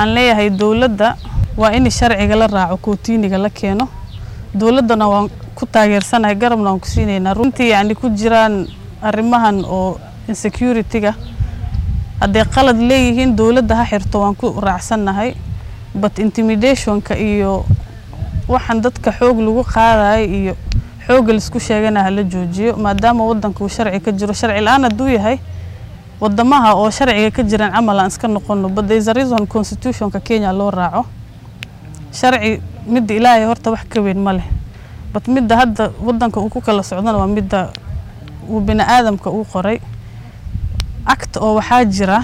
aan leeyahay dawladda waa in sharciga la raaco kootiiniga la keeno dawladana waan ku taageersanahay garabna aan ku siinayna runtii yani ku jiraan arrimahan oo insecurity-ga haddii qalad leeyihiin dawladda ha xirto waan ku raacsanahay but intimidation-ka iyo waxaan dadka xoog lagu qaadayo iyo xoog la isku sheegana la joojiyo maadaama wadanku sharci ka jiro sharci la'aan haduu yahay wadamaha oo sharciga ka jiraan amal aan iska noqono but there is a reason constitution-ka Kenya loo raaco sharci mid ilaahay horta wax ka weyn ma leh but midda hadda wadanka uu ku kala socdana waa midda uu bini'aadamka uu qoray act oo waxa jira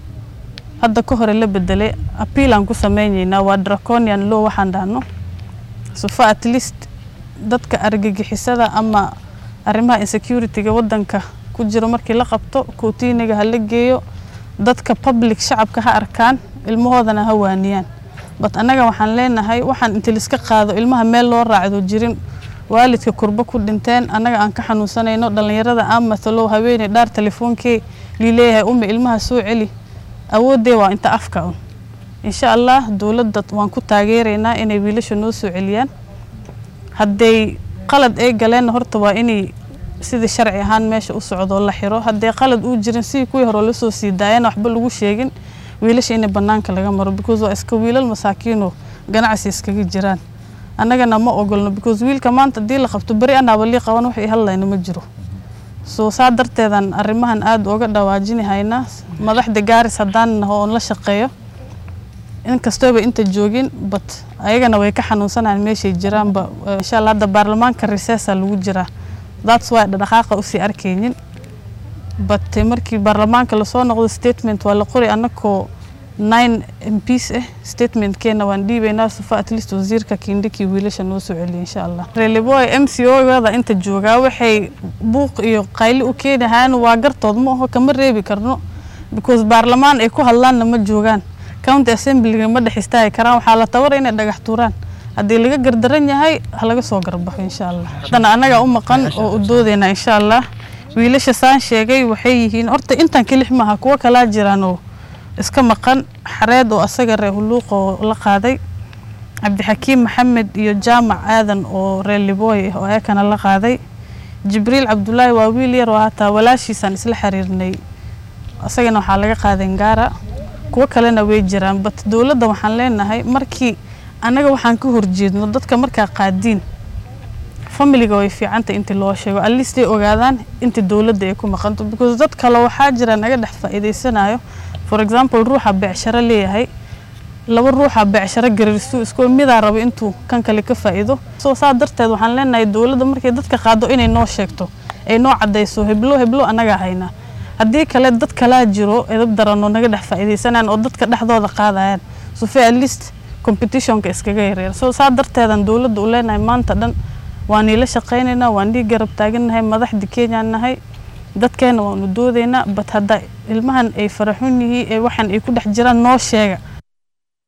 hadda ka hore la bedelay appeal aan ku sameeynayna waa draconian law waxaan dhahno so for at least dadka argagixisada ama arrimaha insecurity-ga wadanka ku jiro markii la qabto kootiiniga hal la geeyo dadka public shacabka ha arkaan ilmahoodana ha waaniyaan but anaga waxaan leenahay waxaan inta liska qaado ilmaha meel loo raacdo jirin waalidka kurba ku dhinteen anaga aan ka xanuunsanayno dhalinyarada aan matalo haweeney dhaar telefoonkee liileeyahay ilmaha soo celi awoodee waa inta afka insha Allah dawladda waan ku taageereynaa inay wiilasha noo soo celiyaan hadday qalad ay galeen horta waa inay sida sharci ahaan meesha u socdo la xiro hadday qalad uu jirin si kuwii hore la soo siidayeen waxba lagu sheegin wiilasha inay banaanka laga maro because waa iska wiilal masaakiino ganacsi iskaga jiraan annagana ma ogolno because wiilka maanta hadii la qabto bari anaaba li qaban wax ay hadlayna ma jiro soo saadarteedan arrimahan aad uga dhawaajinayna madaxda gaaris hadaan oo la shaqeeyo in kastooba inta joogin but ayagana way ka xanuunsanaan meeshay jiraan ba insha Allah hadda baarlamaanka recess lagu jira that's why dhaqaaqa u sii arkeenin but markii baarlamaanka la soo noqdo statement waa la qoray anako 9 MPs statement keena waan dhiibaynaa soo at least wasiirka Kindiki wiilasha noo soo celiyo insha Allah Releboy MCO-gada inta jooga waxay buuq iyo qayli u keenayaan waa gartood ma aha kama reebi karno because baarlamaan ay ku hadlaan ma joogaan county assembly ma dhaxistay karaan waxa la tabar inay dhagax tuuraan hadii laga gardaran yahay laga soo garbaxo insha Allah hadana anaga u maqan oo u doodayna insha Allah wiilasha saan sheegay waxay yihiin horta intan kelix maaha kuwa kala jiraan oo iska maqan xareed oo asaga reehuluuq oo la qaaday Abdi Hakim Maxamed iyo Jaamac Aadan oo Releboy oo ay kana la qaaday Jibril Abdullahi waa wiil yar oo hata walaashiisan isla xiriirnay asagana waxa laga qaaday Ngaara kuwa kalena way jiraan but dawladda waxaan leenahay markii anaga waxaan ka horjeedno dadka marka qaadiin family-ga way fiicanta inta loo sheego at least ay ogaadaan inta dawladda ay ku maqanto because dad kale waxa jira naga dhex faa'iideysanayo for example ruuxa beecsharo leeyahay laba ruuxa beecsharo gariirso isku mid ah rabo intuu kan kale ka faa'iido soo saadarteed waxaan leenahay dawladda markay dadka qaado inay noo sheegto ay noo cadeyso heblo anaga hayna hadii kale dad kala jiro edab darano naga dhex faa'iideysanaan oo dadka dhexdooda qaadayaan so for at least competition-ka iskaga yareer soo saadarteedan dawladda u leenahay maanta dhan waan ila shaqeynayna waan dhig garab taaganahay madaxda Kenya nahay dadkeena waan u doodeena but hadda ilmahan ay faraxun yihiin ee waxan ay ku dhex jiraan noo sheega